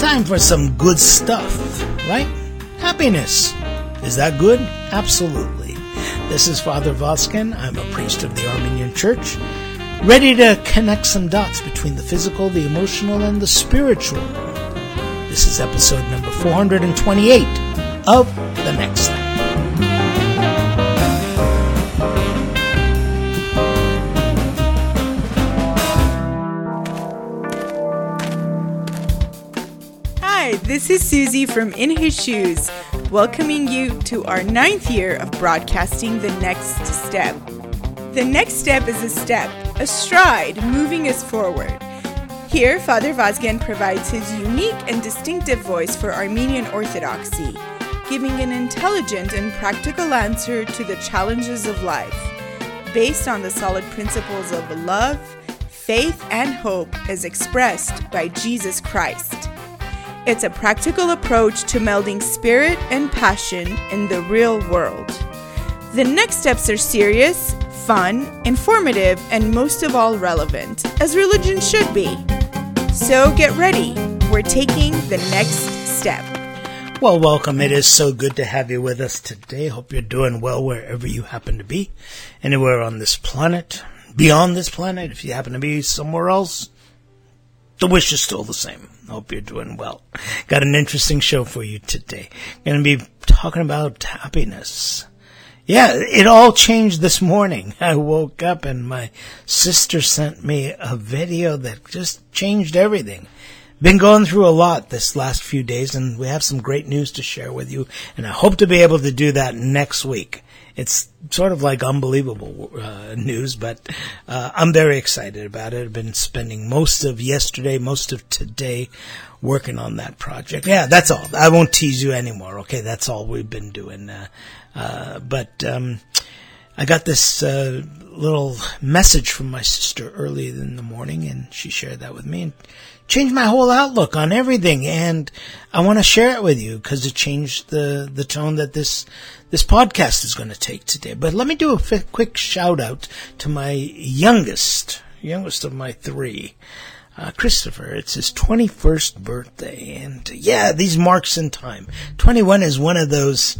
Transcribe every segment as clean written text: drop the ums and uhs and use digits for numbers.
Time for some good stuff, right? Happiness. Is that good? Absolutely. This is Father Voskin. I'm a priest of the Armenian Church, ready to connect some dots between the physical, the emotional, and the spiritual. This is episode number 428 of The Next Step. Hi, this is Susie from In His Shoes, welcoming you to our 9th year of broadcasting The Next Step. The next step is a step, a stride, moving us forward. Here, Father Vazgen provides his unique and distinctive voice for Armenian Orthodoxy, giving an intelligent and practical answer to the challenges of life, based on the solid principles of love, faith, and hope as expressed by Jesus Christ. It's a practical approach to melding spirit and passion in the real world. The next steps are serious, fun, informative, and most of all relevant, as religion should be. So get ready. We're taking the next step. Well, welcome. It is so good to have you with us today. Hope you're doing well wherever you happen to be. Anywhere on this planet, beyond this planet, if you happen to be somewhere else, the wish is still the same. Hope you're doing well. Got an interesting show for you today. Going to be talking about happiness. Yeah, it all changed this morning. I woke up and my sister sent me a video that just changed everything. Been going through a lot this last few days, and we have some great news to share with you, and I hope to be able to do that next week. It's sort of like unbelievable news, but I'm very excited about it. I've been spending most of yesterday, most of today working on that project. Yeah, that's all. I won't tease you anymore, okay? That's all we've been doing. But I got this little message from my sister early in the morning, and she shared that with me and changed my whole outlook on everything. And I want to share it with you because it changed the tone that this podcast is going to take today. But let me do a quick shout out to my youngest of my three, Christopher. It's his 21st birthday, and yeah, these marks in time. 21 is one of those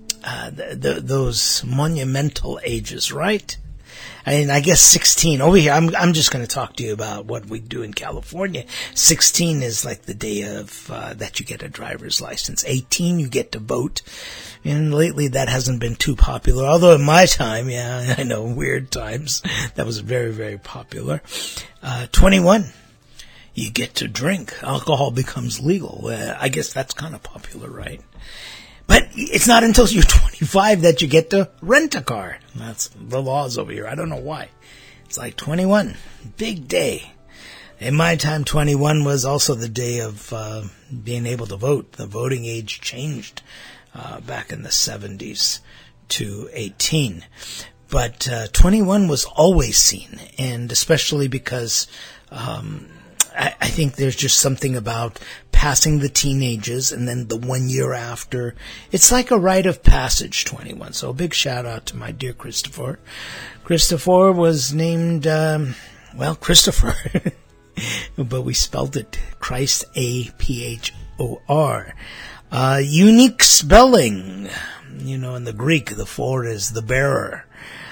monumental ages, right? I mean, I guess 16 over here. I'm just going to talk to you about what we do in California. 16 is like the day of that you get a driver's license. 18 you get to vote, and lately that hasn't been too popular. Although in my time, yeah, I know, weird times, that was very, very popular. 21. You get to drink. Alcohol becomes legal. I guess that's kind of popular, right? But it's not until you're 25 that you get to rent a car. That's the laws over here. I don't know why. It's like 21. Big day. In my time, 21 was also the day of being able to vote. The voting age changed back in the 70s to 18. But 21 was always seen, and especially because I think there's just something about passing the teenagers and then the 1 year after. It's like a rite of passage, 21. So a big shout out to my dear Christopher. Christopher was named, Christopher. But we spelled it Christ, A-P-H-O-R. Unique spelling. You know, in the Greek, the 4 is the bearer.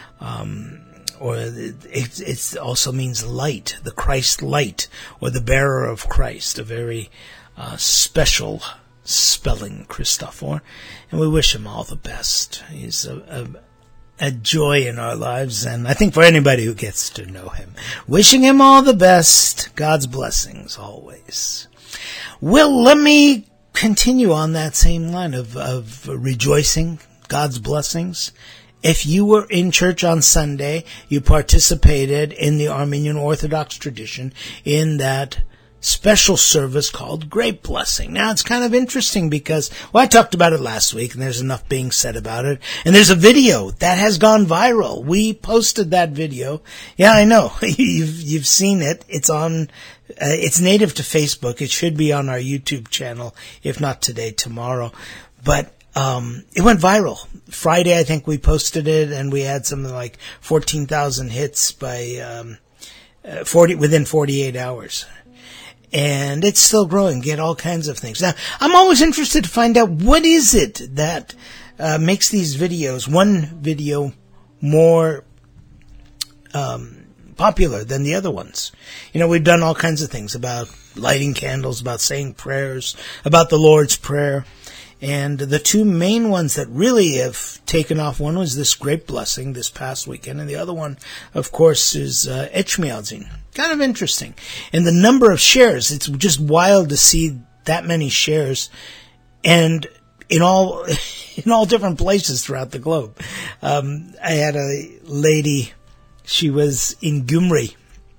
Or it also means light, the Christ light, or the bearer of Christ, a very special spelling, Christopher. And we wish him all the best. He's a joy in our lives, and I think for anybody who gets to know him. Wishing him all the best. God's blessings always. Well, let me continue on that same line of rejoicing, God's blessings. If you were in church on Sunday, you participated in the Armenian Orthodox tradition in that special service called Grape Blessing. Now, it's kind of interesting because, I talked about it last week, and there's enough being said about it. And there's a video that has gone viral. We posted that video. Yeah, I know. You've seen it. It's on, it's native to Facebook. It should be on our YouTube channel, if not today, tomorrow. But it went viral. Friday, I think we posted it, and we had something like 14,000 hits by within 48 hours. And it's still growing, get all kinds of things. Now, I'm always interested to find out what is it that makes these videos, one video, more popular than the other ones. You know, we've done all kinds of things about lighting candles, about saying prayers, about the Lord's Prayer. And the two main ones that really have taken off, one was this grape blessing this past weekend, and the other one, of course, is Etchmiadzin. Kind of interesting. And the number of shares, it's just wild to see that many shares, and in all different places throughout the globe. I had a lady, she was in Gyumri.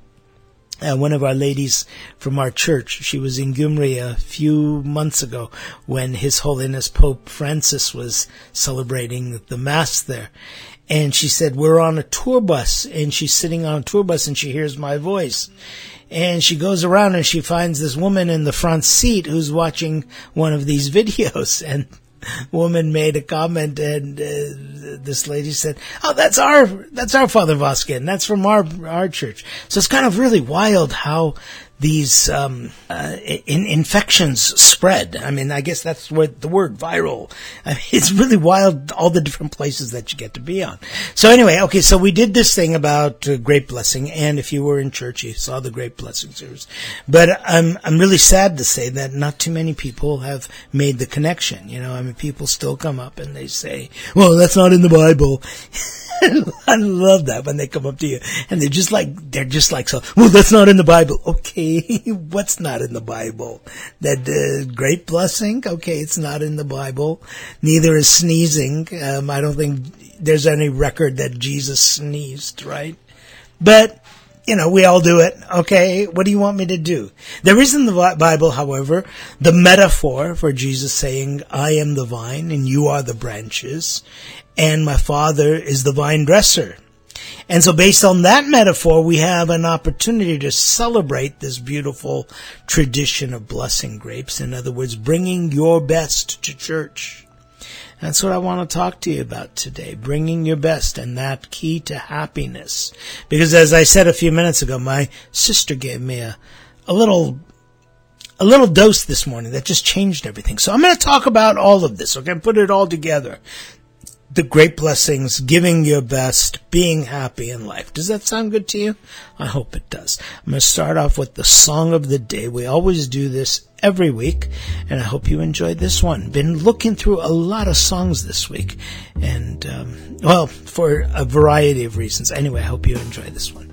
One of our ladies from our church, she was in Gyumri a few months ago when His Holiness Pope Francis was celebrating the Mass there. And she said, we're on a tour bus, and she's sitting on a tour bus and she hears my voice. And she goes around and she finds this woman in the front seat who's watching one of these videos. And woman made a comment, and this lady said, "Oh, that's our Father Voskin. That's from our church." So it's kind of really wild how these infections spread. I mean, I guess that's what the word viral. I mean, it's really wild, all the different places that you get to be on. So anyway, okay, so we did this thing about grape blessing, and if you were in church, you saw the grape blessing series. But I'm really sad to say that not too many people have made the connection. You know, I mean, people still come up and they say, "Well, that's not in the Bible." I love that when they come up to you and they're just like, so, "Well, that's not in the Bible." Okay, what's not in the Bible? That grape blessing? Okay, it's not in the Bible. Neither is sneezing. I don't think there's any record that Jesus sneezed, right? But, you know, we all do it. Okay, what do you want me to do? There is in the Bible, however, the metaphor for Jesus saying, "I am the vine and you are the branches, and my Father is the vine dresser." And so based on that metaphor, we have an opportunity to celebrate this beautiful tradition of blessing grapes. In other words, bringing your best to church. That's what I want to talk to you about today, bringing your best and that key to happiness. Because as I said a few minutes ago, my sister gave me a little dose this morning that just changed everything. So I'm going to talk about all of this, okay? Put it all together. The great blessings, giving your best, being happy in life. Does that sound good to you? I hope it does. I'm going to start off with the song of the day. We always do this every week, and I hope you enjoyed this one. Been looking through a lot of songs this week, and, well, for a variety of reasons. Anyway, I hope you enjoy this one.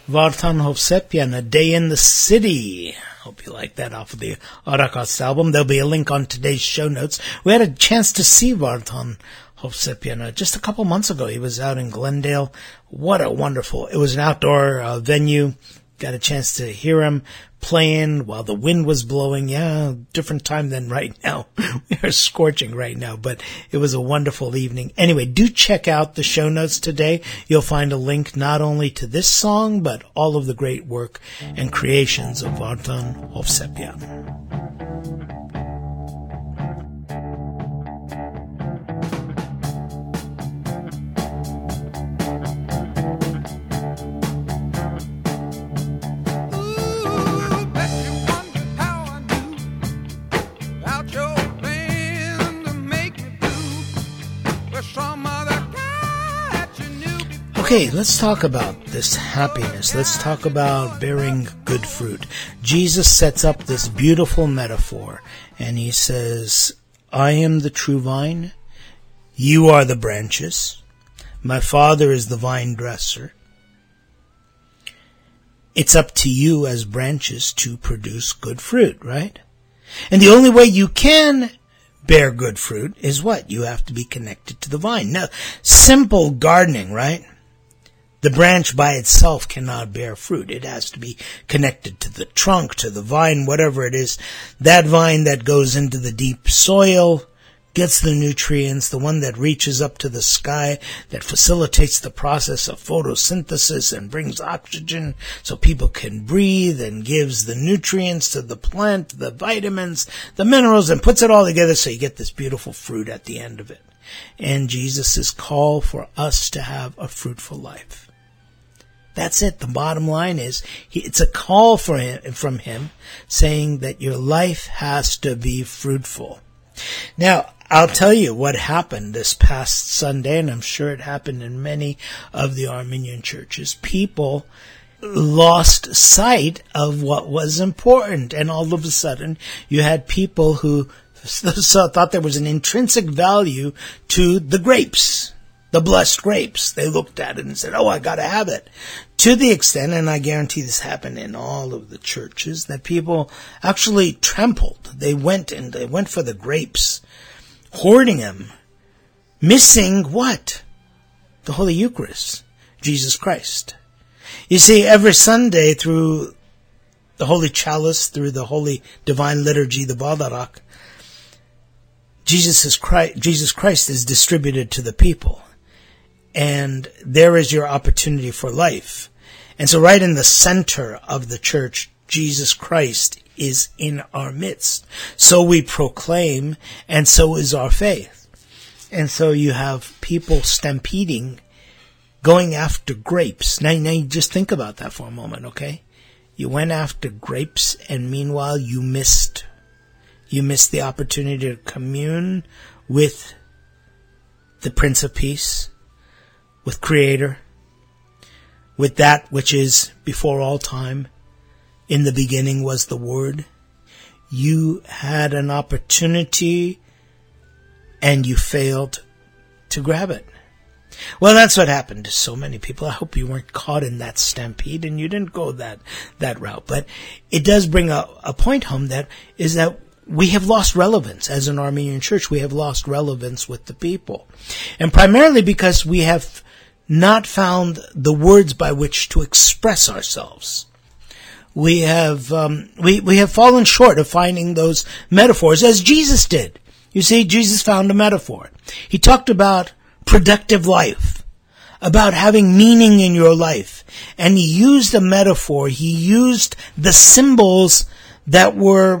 Vartan Hovsepian, A Day in the City. Hope you like that off of the Arakas album. There'll be a link on today's show notes. We had a chance to see Vartan Hovsepian just a couple months ago. He was out in Glendale. What a wonderful, it was an outdoor venue. Got a chance to hear him playing while the wind was blowing. Yeah, different time than right now. We are scorching right now, but it was a wonderful evening. Anyway, do check out the show notes today. You'll find a link not only to this song, but all of the great work and creations of Vartan Hovsepian. Okay, let's talk about this happiness. Let's talk about bearing good fruit. Jesus sets up this beautiful metaphor, and he says, I am the true vine, you are the branches, my Father is the vine dresser. It's up to you as branches to produce good fruit, right? And the only way you can bear good fruit is what? You have to be connected to the vine. Now, simple gardening, right? The branch by itself cannot bear fruit. It has to be connected to the trunk, to the vine, whatever it is. That vine that goes into the deep soil gets the nutrients, the one that reaches up to the sky, that facilitates the process of photosynthesis and brings oxygen so people can breathe and gives the nutrients to the plant, the vitamins, the minerals, and puts it all together so you get this beautiful fruit at the end of it. And Jesus' call for us to have a fruitful life. That's it. The bottom line is, it's a call from him saying that your life has to be fruitful. Now, I'll tell you what happened this past Sunday, and I'm sure it happened in many of the Armenian churches. People lost sight of what was important, and all of a sudden you had people who thought there was an intrinsic value to the grapes, the blessed grapes. They looked at it and said, oh, I gotta have it. To the extent, and I guarantee this happened in all of the churches, that people actually trampled. They went for the grapes, hoarding them, missing what? The Holy Eucharist, Jesus Christ. You see, every Sunday through the Holy Chalice, through the Holy Divine Liturgy, the Valdarak, Jesus Christ is distributed to the people. And there is your opportunity for life. And so right in the center of the church, Jesus Christ is in our midst. So we proclaim, and so is our faith. And so you have people stampeding, going after grapes. Now you just think about that for a moment, okay? You went after grapes, and meanwhile you missed the opportunity to commune with the Prince of Peace, with Creator, with that which is before all time. In the beginning was the Word. You had an opportunity and you failed to grab it. Well, that's what happened to so many people. I hope you weren't caught in that stampede and you didn't go that route. But it does bring a point home that we have lost relevance as an Armenian church. We have lost relevance with the people. And primarily because we have not found the words by which to express ourselves. We have fallen short of finding those metaphors as Jesus did. You see, Jesus found a metaphor. He talked about productive life, about having meaning in your life. And he used a metaphor. He used the symbols that were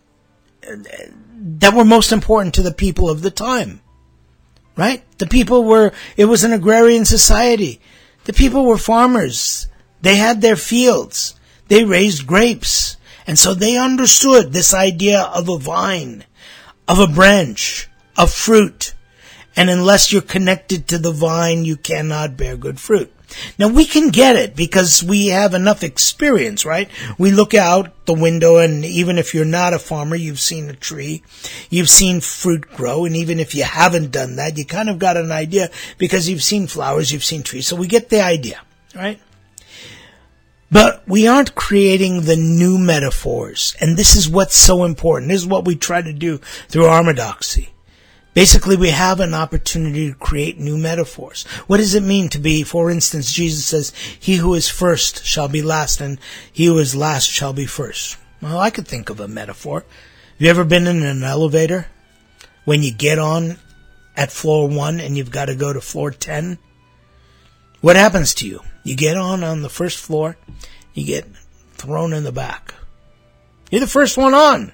most important to the people of the time. Right? It was an agrarian society. The people were farmers. They had their fields. They raised grapes. And so they understood this idea of a vine, of a branch, of fruit. And unless you're connected to the vine, you cannot bear good fruit. Now we can get it because we have enough experience, right? We look out the window and even if you're not a farmer, you've seen a tree, you've seen fruit grow, and even if you haven't done that, you kind of got an idea because you've seen flowers, you've seen trees, so we get the idea, right? But we aren't creating the new metaphors. And this is what's so important. This is what we try to do through Armadoxy. Basically, we have an opportunity to create new metaphors. What does it mean to be, for instance, Jesus says, he who is first shall be last, and he who is last shall be first. Well, I could think of a metaphor. Have you ever been in an elevator? When you get on at floor 1 and you've got to go to floor 10? What happens to you? You get on the first floor, you get thrown in the back. You're the first one on.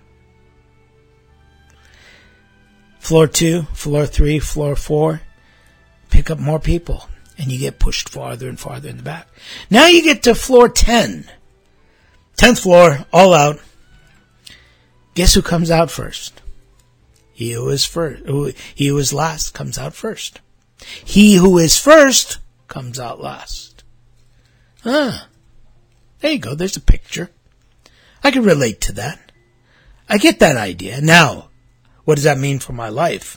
Floor 2, floor 3, floor 4, pick up more people, and you get pushed farther and farther in the back. Now you get to floor 10. 10th floor, all out. Guess who comes out first? He who is last comes out first. He who is first comes out last. There you go. There's a picture. I can relate to that. I get that idea. Now, what does that mean for my life?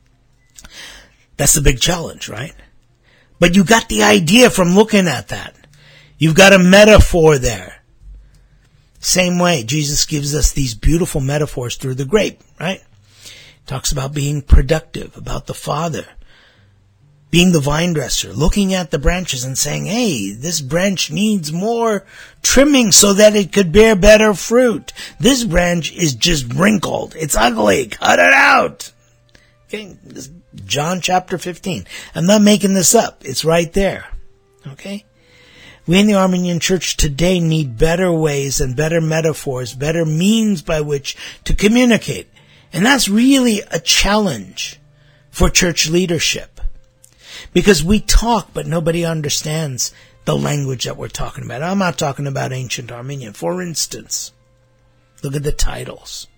That's the big challenge, right? But you got the idea from looking at that. You've got a metaphor there. Same way, Jesus gives us these beautiful metaphors through the grape, right? Talks about being productive, about the Father, being the vine dresser, looking at the branches and saying, hey, this branch needs more trimming so that it could bear better fruit. This branch is just wrinkled. It's ugly. Cut it out. Okay, this is John chapter 15. I'm not making this up. It's right there. Okay? We in the Armenian Church today need better ways and better metaphors, better means by which to communicate. And that's really a challenge for church leadership. Because we talk, but nobody understands the language that we're talking about. I'm not talking about ancient Armenian. For instance, look at the titles.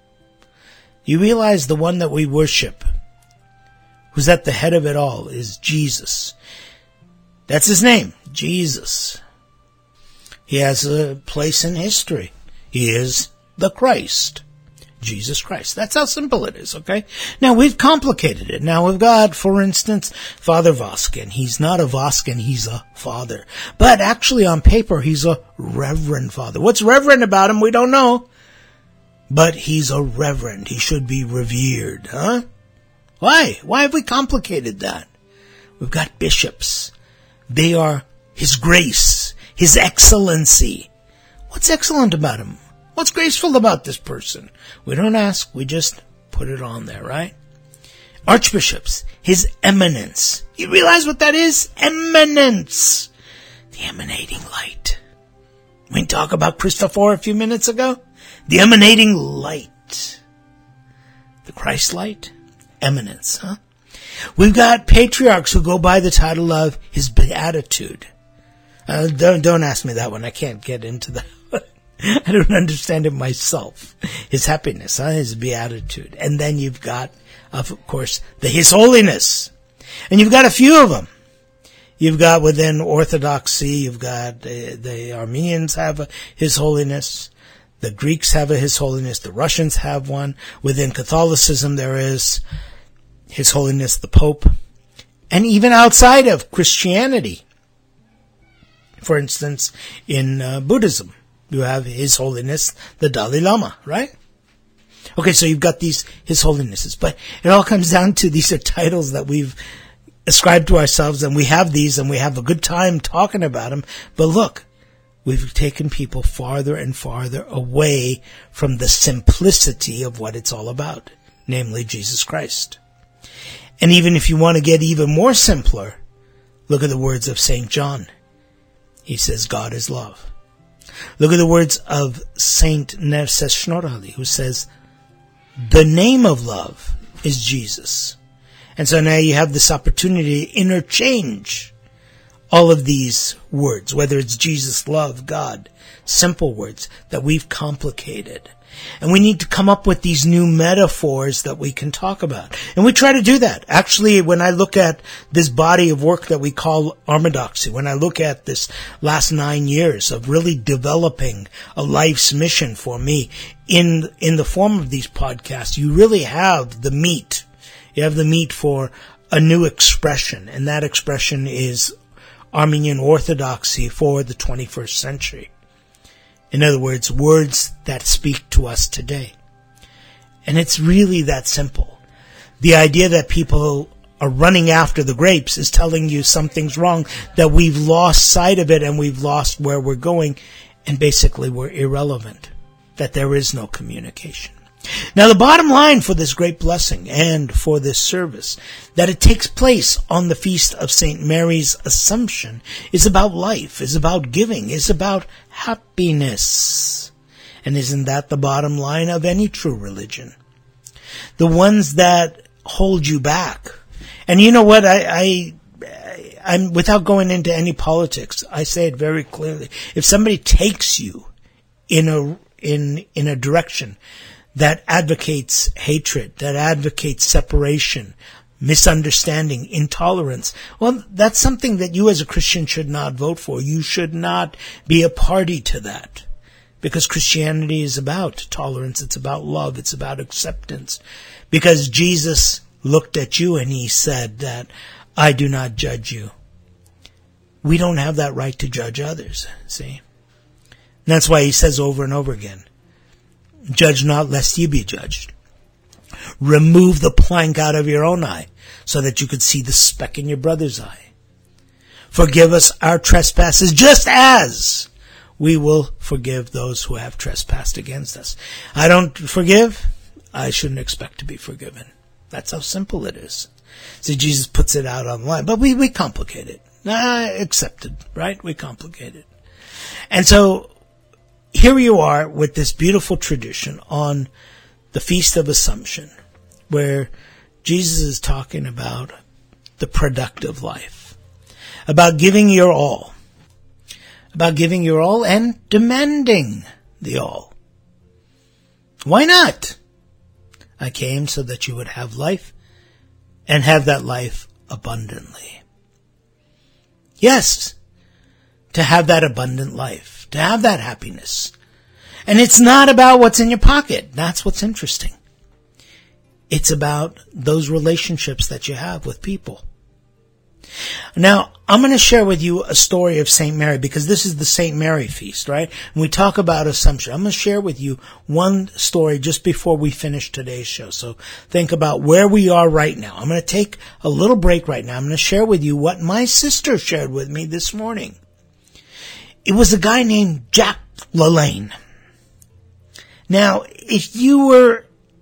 You realize the one that we worship, who's at the head of it all, is Jesus. That's his name, Jesus. He has a place in history. He is the Christ. Jesus Christ. That's how simple it is, okay? Now, we've complicated it. Now, we've got, for instance, Father Voskin. He's not a Voskin, he's a father. But actually, on paper, he's a reverend father. What's reverend about him, we don't know. But he's a reverend. He should be revered, huh? Why? Why have we complicated that? We've got bishops. They are His Grace, His Excellency. What's excellent about him? What's graceful about this person? We don't ask, we just put it on there, right? Archbishops, His Eminence. You realize what that is? Eminence. The emanating light. We talked about Christopher a few minutes ago. The emanating light. The Christ light. Eminence, huh? We've got patriarchs who go by the title of His Beatitude. Don't ask me that one. I can't get into that. I don't understand it myself. His happiness, His beatitude. And then you've got, of course, the His Holiness. And you've got a few of them. You've got within Orthodoxy, you've got the Armenians have a His Holiness. The Greeks have a His Holiness. The Russians have one. Within Catholicism, there is His Holiness the Pope. And even outside of Christianity, for instance, in Buddhism, you have His Holiness the Dalai Lama, right? Okay, so you've got these His Holinesses, but it all comes down to these are titles that we've ascribed to ourselves, and we have these, and we have a good time talking about them. But look, we've taken people farther and farther away from the simplicity of what it's all about, namely Jesus Christ. And even if you want to get even more simpler, look at the words of St. John. He says, God is love. Look at the words of Saint Nerses Shnorali, who says, the name of love is Jesus. And so now you have this opportunity to interchange all of these words, whether it's Jesus, love, God, simple words that we've complicated. And we need to come up with these new metaphors that we can talk about. And we try to do that. Actually, when I look at this body of work that we call Armadoxy, when I look at this last 9 years of really developing a life's mission for me in the form of these podcasts, you really have the meat. You have the meat for a new expression. And that expression is Armenian Orthodoxy for the 21st century. In other words, words that speak to us today. And it's really that simple. The idea that people are running after the grapes is telling you something's wrong, that we've lost sight of it and we've lost where we're going, and basically we're irrelevant, that there is no communication. Now, the bottom line for this great blessing and for this service, that it takes place on the feast of St. Mary's Assumption, is about life, is about giving, is about happiness. And isn't that the bottom line of any true religion? The ones that hold you back. And you know what? I'm without going into any politics, I say it very clearly. If somebody takes you in a direction that advocates hatred, that advocates separation, misunderstanding, intolerance, well, that's something that you as a Christian should not vote for. You should not be a party to that. Because Christianity is about tolerance, it's about love, it's about acceptance. Because Jesus looked at you and he said that, I do not judge you. We don't have that right to judge others, see? And that's why he says over and over again, judge not lest ye be judged. Remove the plank out of your own eye so that you could see the speck in your brother's eye. Forgive us our trespasses just as we will forgive those who have trespassed against us. I don't forgive, I shouldn't expect to be forgiven. That's how simple it is. See, Jesus puts it out online, but we complicate it. Accepted, right? We complicate it. And so, here you are with this beautiful tradition on the Feast of Assumption, where Jesus is talking about the productive life, about giving your all and demanding the all. Why not? I came so that you would have life and have that life abundantly. Yes, to have that abundant life, to have that happiness. And it's not about what's in your pocket. That's what's interesting. It's about those relationships that you have with people. Now, I'm going to share with you a story of St. Mary, because this is the St. Mary feast, right? When we talk about Assumption, I'm going to share with you one story just before we finish today's show. So think about where we are right now. I'm going to take a little break right now. I'm going to share with you what my sister shared with me this morning. It was a guy named Jack LaLanne. Now, if you were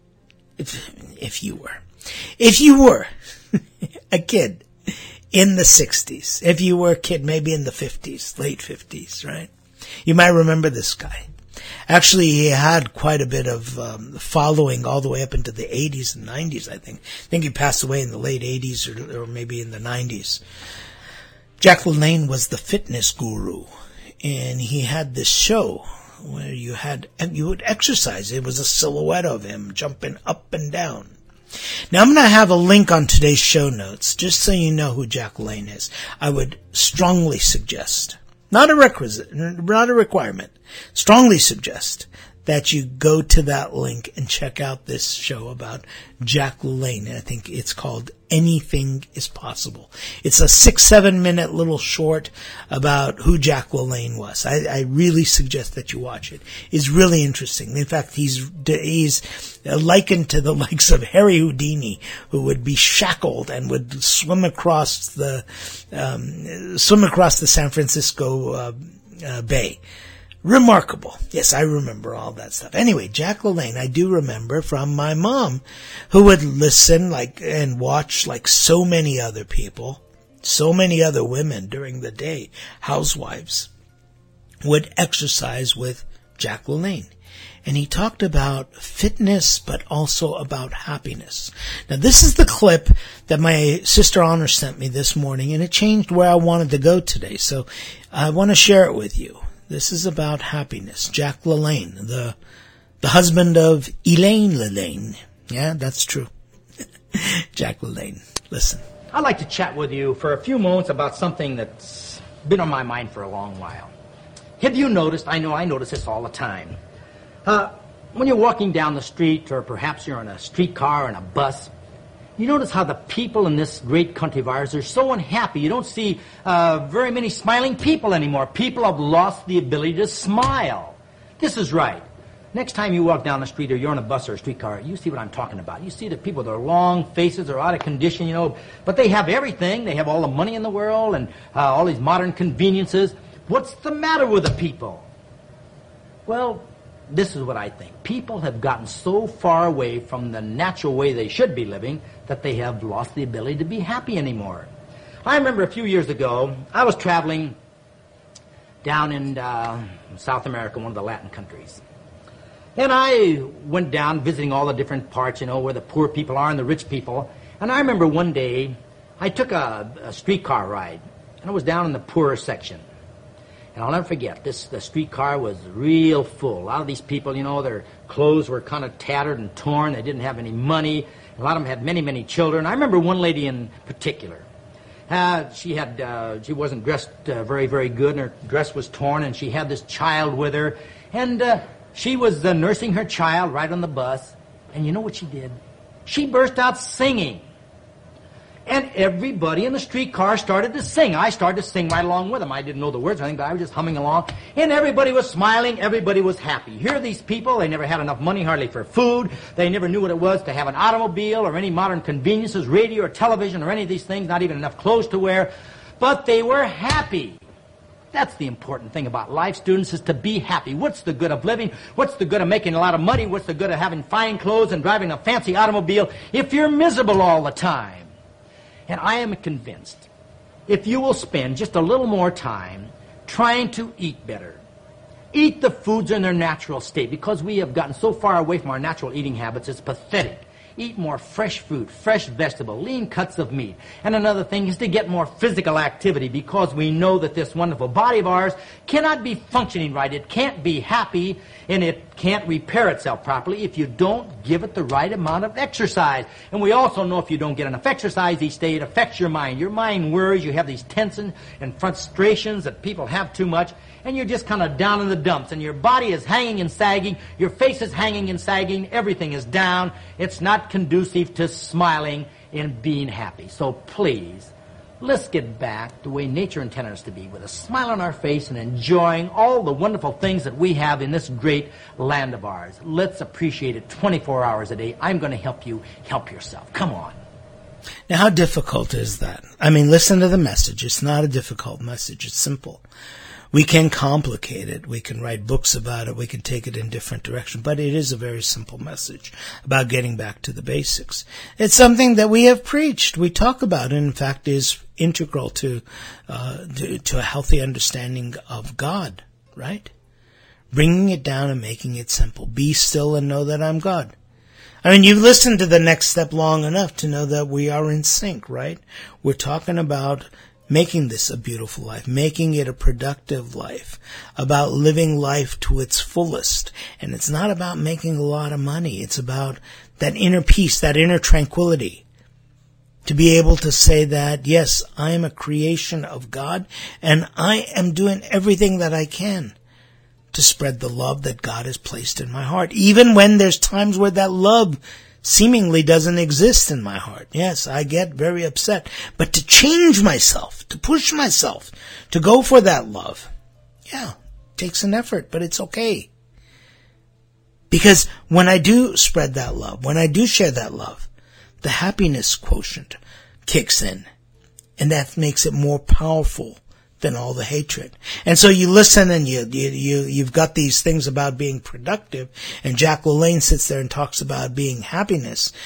a kid in the 60s, if you were a kid maybe in the 50s, late 50s, right? You might remember this guy. Actually, he had quite a bit of following all the way up into the 80s and 90s, I think. I think he passed away in the late 80s or maybe in the 90s. Jack LaLanne was the fitness guru, and he had this show where you would exercise. It was a silhouette of him jumping up and down. Now, I'm going to have a link on today's show notes, just so you know who Jack LaLanne is. I would strongly suggest, not a requirement, strongly suggest that you go to that link and check out this show about Jack LaLanne. I think it's called Anything is Possible. It's a 6-7 minute little short about who Jack LaLanne was. I really suggest that you watch it. It's really interesting. In fact, he's likened to the likes of Harry Houdini, who would be shackled and would swim across the San Francisco Bay. Remarkable. Yes, I remember all that stuff. Anyway, Jack LaLanne, I do remember from my mom, who would listen and watch like so many other people, so many other women during the day, housewives, would exercise with Jack LaLanne. And he talked about fitness, but also about happiness. Now, this is the clip that my sister Honor sent me this morning, and it changed where I wanted to go today. So I want to share it with you. This is about happiness. Jack LaLanne, the husband of Elaine LaLanne. Yeah, that's true. Jack LaLanne. Listen. I'd like to chat with you for a few moments about something that's been on my mind for a long while. Have you noticed, I know I notice this all the time, when you're walking down the street, or perhaps you're in a streetcar or in a bus, You notice how the people in this great country of ours are so unhappy. You don't see very many smiling people anymore. People have lost the ability to smile. This is right. Next time you walk down the street or you're on a bus or a streetcar, you see what I'm talking about. You see the people with their long faces are out of condition, but they have everything. They have all the money in the world and all these modern conveniences. What's the matter with the people? Well, this is what I think. People have gotten so far away from the natural way they should be living that they have lost the ability to be happy anymore. I remember a few years ago, I was traveling down in South America, one of the Latin countries. And I went down visiting all the different parts, where the poor people are and the rich people. And I remember one day, I took a streetcar ride, and I was down in the poorer section. And I'll never forget, the streetcar was real full. A lot of these people, their clothes were kind of tattered and torn. They didn't have any money. A lot of them had many, many children. I remember one lady in particular. She wasn't dressed very, very good, and her dress was torn, and she had this child with her. And she was nursing her child right on the bus. And you know what she did? She burst out singing. And everybody in the streetcar started to sing. I started to sing right along with them. I didn't know the words or anything, but I was just humming along. And everybody was smiling. Everybody was happy. Here are these people. They never had enough money hardly for food. They never knew what it was to have an automobile or any modern conveniences, radio or television or any of these things, not even enough clothes to wear. But they were happy. That's the important thing about life, students, is to be happy. What's the good of living? What's the good of making a lot of money? What's the good of having fine clothes and driving a fancy automobile if you're miserable all the time? And I am convinced, if you will spend just a little more time trying to eat better, eat the foods in their natural state, because we have gotten so far away from our natural eating habits, it's pathetic. Eat more fresh fruit, fresh vegetable, lean cuts of meat. And another thing is to get more physical activity, because we know that this wonderful body of ours cannot be functioning right. It can't be happy, and it can't repair itself properly if you don't give it the right amount of exercise. And we also know if you don't get enough exercise each day, it affects your mind. Your mind worries. You have these tensions and frustrations that people have too much, and you're just kind of down in the dumps, and your body is hanging and sagging, your face is hanging and sagging, everything is down. It's not conducive to smiling and being happy. So please, let's get back the way nature intended us to be, with a smile on our face and enjoying all the wonderful things that we have in this great land of ours. Let's appreciate it 24 hours a day. I'm going to help you help yourself. Come on. Now, how difficult is that? I mean, listen to the message. It's not a difficult message. It's simple. We can complicate it. We can write books about it. We can take it in different directions. But it is a very simple message about getting back to the basics. It's something that we have preached. We talk about it. In fact, is integral to a healthy understanding of God, right? Bringing it down and making it simple. Be still and know that I'm God. I mean, you've listened to the next step long enough to know that we are in sync, right? We're talking about making this a beautiful life, making it a productive life, about living life to its fullest. And it's not about making a lot of money. It's about that inner peace, that inner tranquility. To be able to say that, yes, I am a creation of God, and I am doing everything that I can to spread the love that God has placed in my heart. Even when there's times where that love seemingly doesn't exist in my heart. Yes, I get very upset. But to change myself, to push myself, to go for that love, yeah, takes an effort, but it's okay. Because when I do spread that love, when I do share that love, the happiness quotient kicks in. And that makes it more powerful than all the hatred. And so you listen and you've got these things about being productive, and Jack LaLanne sits there and talks about being happy.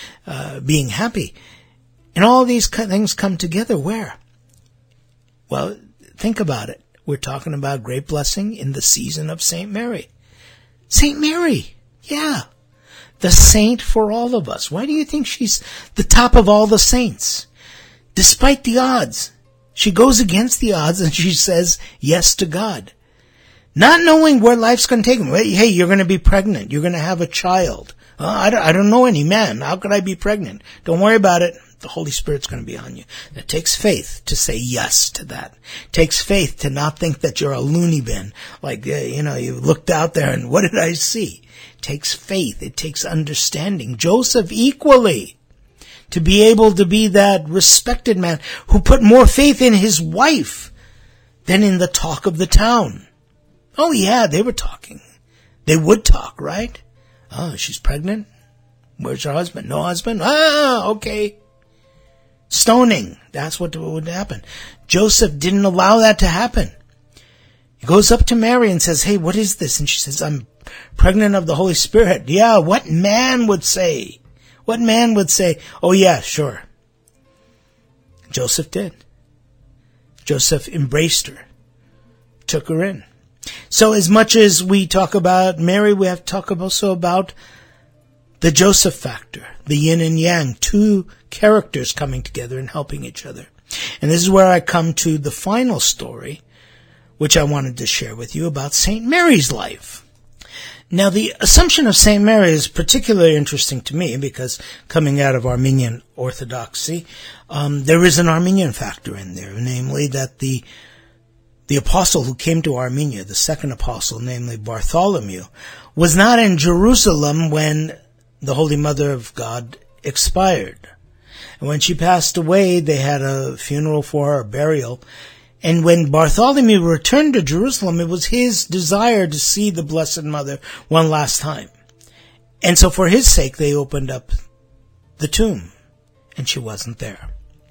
And all these things come together where? Well, think about it. We're talking about great blessing in the season of St. Mary. St. Mary, yeah. The saint for all of us. Why do you think she's the top of all the saints? Despite the odds. She goes against the odds and she says yes to God. Not knowing where life's going to take him. Hey, you're going to be pregnant. You're going to have a child. I don't know any man. How could I be pregnant? Don't worry about it. The Holy Spirit's going to be on you. It takes faith to say yes to that. It takes faith to not think that you're a loony bin. Like, you looked out there and what did I see? It takes faith. It takes understanding. Joseph equally. to be able to be that respected man who put more faith in his wife than in the talk of the town. Oh yeah, they were talking. They would talk, right? Oh, she's pregnant? Where's her husband? No husband? Ah, okay. Stoning. That's what would happen. Joseph didn't allow that to happen. He goes up to Mary and says, hey, what is this? And she says, I'm pregnant of the Holy Spirit. Yeah, what man would say? What man would say, oh yeah, sure. Joseph did. Joseph embraced her, took her in. So as much as we talk about Mary, we have to talk also about the Joseph factor, the yin and yang, two characters coming together and helping each other. And this is where I come to the final story, which I wanted to share with you about St. Mary's life. Now, the Assumption of St. Mary is particularly interesting to me because coming out of Armenian Orthodoxy, there is an Armenian factor in there, namely that the apostle who came to Armenia, the second apostle, namely Bartholomew, was not in Jerusalem when the Holy Mother of God expired. And when she passed away, they had a funeral for her, a burial. And when Bartholomew returned to Jerusalem, it was his desire to see the Blessed Mother one last time. And so for his sake, they opened up the tomb, and she wasn't there.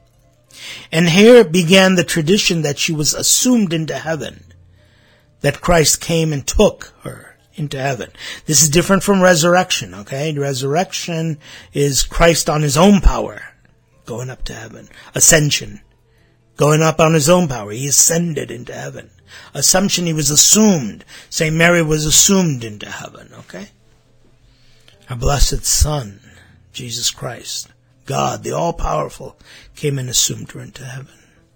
And here began the tradition that she was assumed into heaven, that Christ came and took her into heaven. This is different from resurrection, okay? Resurrection is Christ on his own power, going up to heaven. Ascension, going up on his own power. He ascended into heaven. Assumption, he was assumed. St. Mary was assumed into heaven, okay? Our blessed Son, Jesus Christ, God, the all-powerful, came and assumed her into heaven.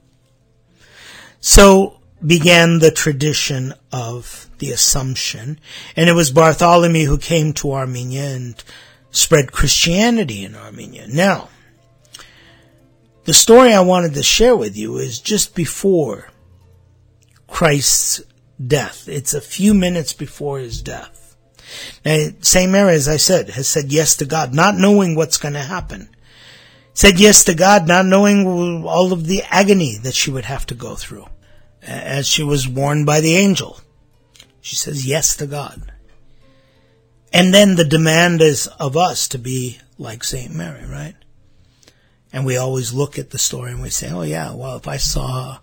So began the tradition of the Assumption, and it was Bartholomew who came to Armenia and spread Christianity in Armenia. Now, the story I wanted to share with you is just before Christ's death. It's a few minutes before his death. Now, St. Mary, as I said, has said yes to God, not knowing what's going to happen. Said yes to God, not knowing all of the agony that she would have to go through. As she was warned by the angel, she says yes to God. And then the demand is of us to be like St. Mary, right? And we always look at the story and we say, oh yeah, well, if I saw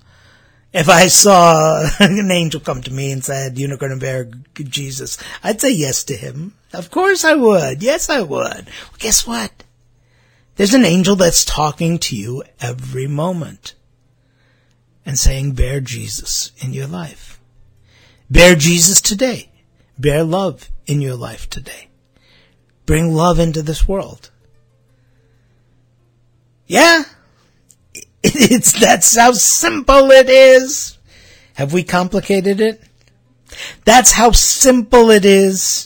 an angel come to me and said, you're not going to bear Jesus, I'd say yes to him. Of course I would. Yes, I would. Well, guess what? There's an angel that's talking to you every moment and saying, bear Jesus in your life. Bear Jesus today. Bear love in your life today. Bring love into this world. Yeah, that's how simple it is. Have we complicated it? That's how simple it is.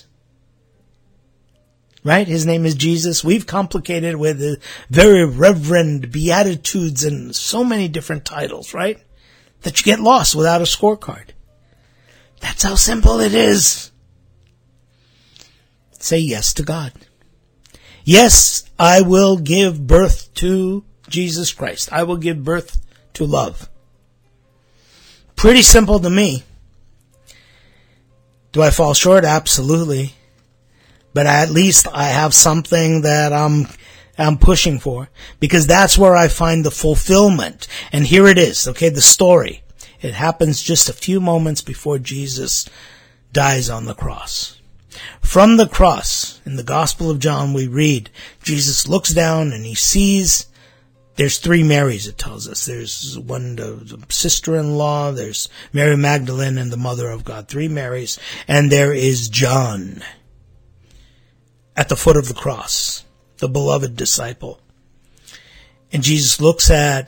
Right? His name is Jesus. We've complicated it with very reverend beatitudes and so many different titles, right? That you get lost without a scorecard. That's how simple it is. Say yes to God. Yes, I will give birth to Jesus Christ. I will give birth to love. Pretty simple to me. Do I fall short? Absolutely. But at least I have something that I'm pushing for, because that's where I find the fulfillment. And here it is, okay, the story. It happens just a few moments before Jesus dies on the cross. From the cross, in the Gospel of John, we read, Jesus looks down and he sees, there's three Marys, it tells us. There's one, the sister-in-law, there's Mary Magdalene and the Mother of God, three Marys, and there is John at the foot of the cross, the beloved disciple. And Jesus looks at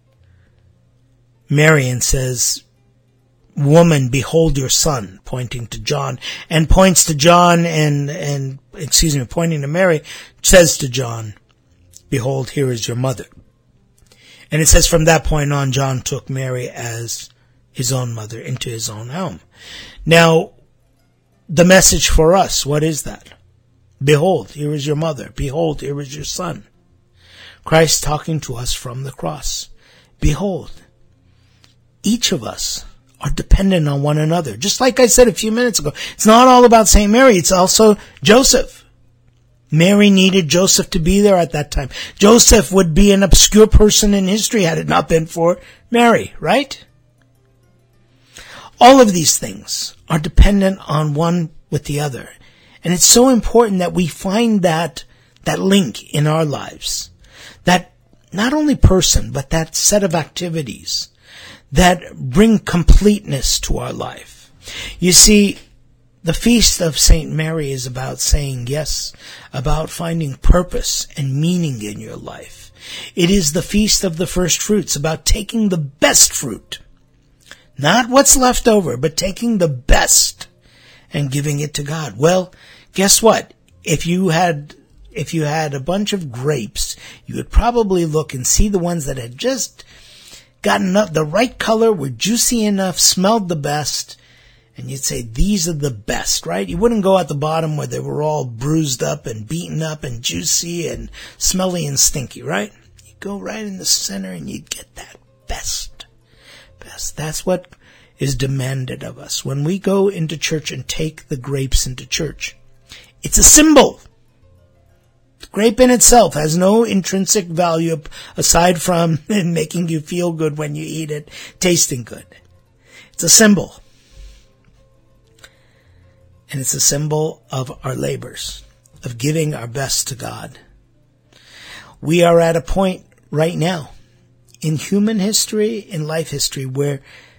Mary and says, woman, behold your son, pointing to John, and points to John and pointing to Mary, says to John, behold, here is your mother. And it says from that point on, John took Mary as his own mother into his own home. Now, the message for us, what is that? Behold, here is your mother. Behold, here is your son. Christ talking to us from the cross. Behold, each of us are dependent on one another. Just like I said a few minutes ago, it's not all about St. Mary, it's also Joseph. Mary needed Joseph to be there at that time. Joseph would be an obscure person in history had it not been for Mary, right? All of these things are dependent on one with the other. And it's so important that we find that link in our lives. That not only person, but that set of activities that bring completeness to our life. You see, the Feast of St. Mary is about saying yes, about finding purpose and meaning in your life. It is the Feast of the First Fruits, about taking the best fruit. Not what's left over, but taking the best and giving it to God. Well, guess what? If you had a bunch of grapes, you would probably look and see the ones that had just gotten the right color, were juicy enough, smelled the best, and you'd say, these are the best, right? You wouldn't go at the bottom where they were all bruised up and beaten up and juicy and smelly and stinky, right? You go right in the center and you get that best. That's what is demanded of us. When we go into church and take the grapes into church, it's a symbol. The grape in itself has no intrinsic value aside from making you feel good when you eat it, tasting good. It's a symbol. And it's a symbol of our labors, of giving our best to God. We are at a point right now in human history, in life history, where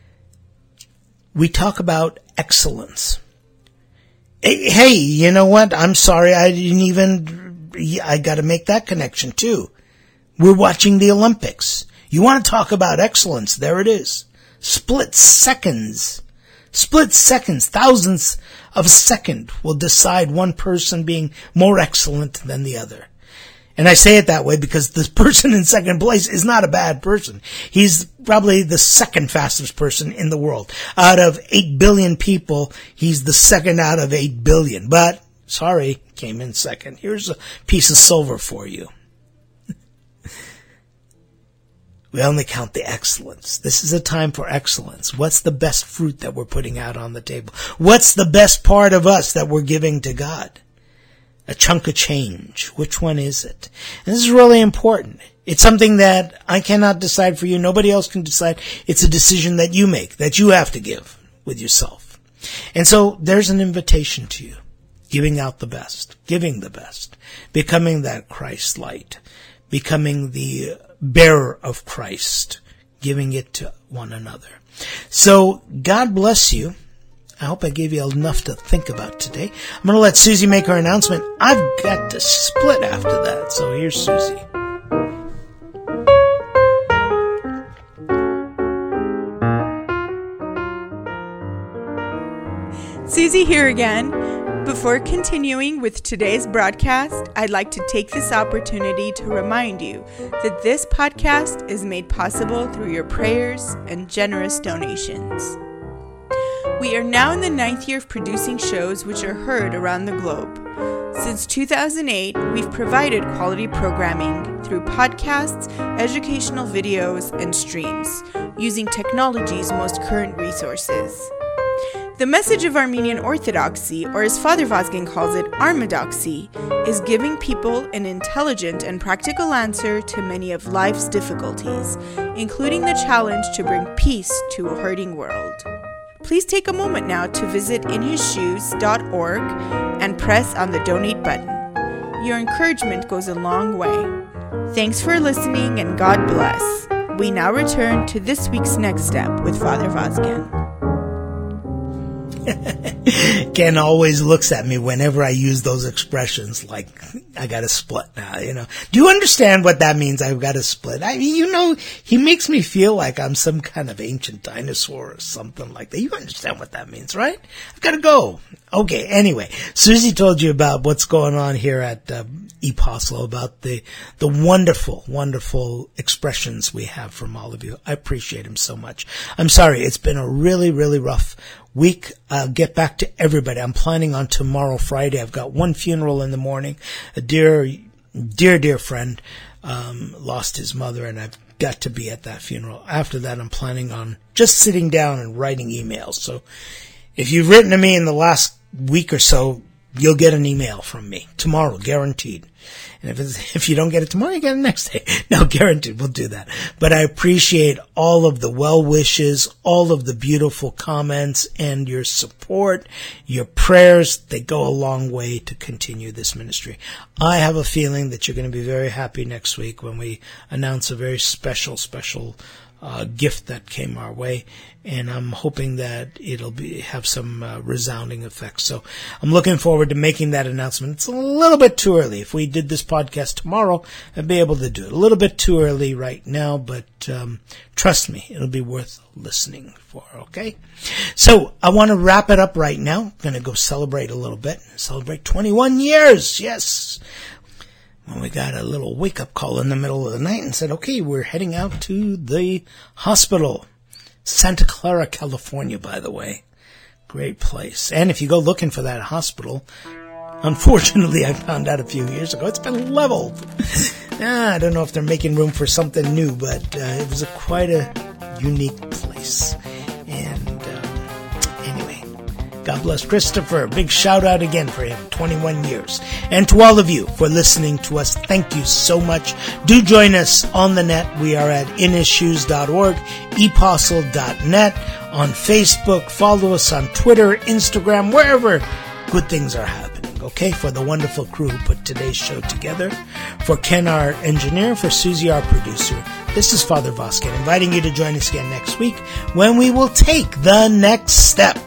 we talk about excellence. Hey, you know what? I'm sorry, I got to make that connection too. We're watching the Olympics. You want to talk about excellence? There it is. Split seconds, thousandths of a second will decide one person being more excellent than the other. And I say it that way because the person in second place is not a bad person. He's probably the second fastest person in the world. Out of 8 billion people, he's the second out of 8 billion. But, sorry, came in second. Here's a piece of silver for you. We only count the excellence. This is a time for excellence. What's the best fruit that we're putting out on the table? What's the best part of us that we're giving to God? A chunk of change. Which one is it? And this is really important. It's something that I cannot decide for you. Nobody else can decide. It's a decision that you make, that you have to give with yourself. And so there's an invitation to you. Giving out the best. Giving the best. Becoming that Christ light. Becoming the bearer of Christ, giving it to one another. So, God bless you. I hope I gave you enough to think about today. I'm going to let Susie make her announcement. I've got to split after that, so here's Susie. Susie here again. Before continuing with today's broadcast, I'd like to take this opportunity to remind you that this podcast is made possible through your prayers and generous donations. We are now in the 9th year of producing shows which are heard around the globe. Since 2008, we've provided quality programming through podcasts, educational videos, and streams, using technology's most current resources. The message of Armenian Orthodoxy, or as Father Vazgen calls it, Armadoxy, is giving people an intelligent and practical answer to many of life's difficulties, including the challenge to bring peace to a hurting world. Please take a moment now to visit inhisshoes.org and press on the donate button. Your encouragement goes a long way. Thanks for listening and God bless. We now return to this week's Next Step with Father Vazgen. Ken always looks at me whenever I use those expressions like, I got to split now, you know. Do you understand what that means, I've got to split? I mean, you know, he makes me feel like I'm some kind of ancient dinosaur or something like that. You understand what that means, right? I've got to go. Okay, anyway, Susie told you about what's going on here at Apostle, about the wonderful, wonderful expressions we have from all of you. I appreciate him so much. I'm sorry, it's been a really, really rough week. I'll get back to everybody. I'm planning on tomorrow, Friday. I've got one funeral in the morning. A dear friend lost his mother, and I've got to be at that funeral. After that, I'm planning on just sitting down and writing emails. So if you've written to me in the last week or so, you'll get an email from me tomorrow, guaranteed. And if you don't get it tomorrow, you get it next day. No, guaranteed, we'll do that. But I appreciate all of the well wishes, all of the beautiful comments, and your support, your prayers. They go a long way to continue this ministry. I have a feeling that you're going to be very happy next week when we announce a very special gift that came our way, and I'm hoping that it'll have some resounding effects. So I'm looking forward to making that announcement. It's a little bit too early. If we did this podcast tomorrow, I'd be able to do it. A little bit too early right now, but trust me, it'll be worth listening for, okay? So I want to wrap it up right now. I'm going to go celebrate a little bit. Celebrate 21 years, yes! Well, we got a little wake-up call in the middle of the night and said, okay, we're heading out to the hospital. Santa Clara, California, by the way. Great place. And if you go looking for that hospital, unfortunately, I found out a few years ago, it's been leveled. I don't know if they're making room for something new, but it was quite a unique place. And anyway, God bless Christopher. Big shout out again for him. 21 years. And to all of you for listening to us, thank you so much. Do join us on the net. We are at inissues.org, epostle.net, on Facebook. Follow us on Twitter, Instagram, wherever good things are happening. Okay, for the wonderful crew who put today's show together, for Ken, our engineer, for Susie, our producer, this is Father Voskin, inviting you to join us again next week when we will take the next step.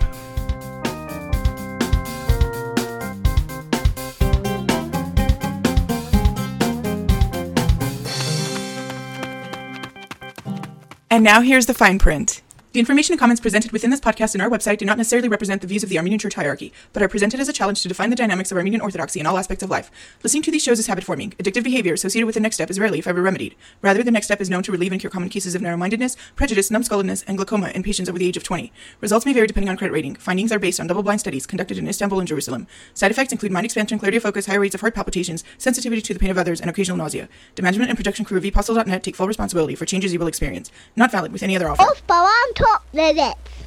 And now here's the fine print. The information and comments presented within this podcast and our website do not necessarily represent the views of the Armenian Church hierarchy, but are presented as a challenge to define the dynamics of Armenian Orthodoxy in all aspects of life. Listening to these shows is habit-forming. Addictive behavior associated with the next step is rarely, if ever, remedied. Rather, the next step is known to relieve and cure common cases of narrow-mindedness, prejudice, numbskulledness, and glaucoma in patients over the age of 20. Results may vary depending on credit rating. Findings are based on double-blind studies conducted in Istanbul and Jerusalem. Side effects include mind expansion, clarity of focus, high rates of heart palpitations, sensitivity to the pain of others, and occasional nausea. The management and production crew of epostle.net take full responsibility for changes you will experience. Not valid with any other offer. Off on top, let it.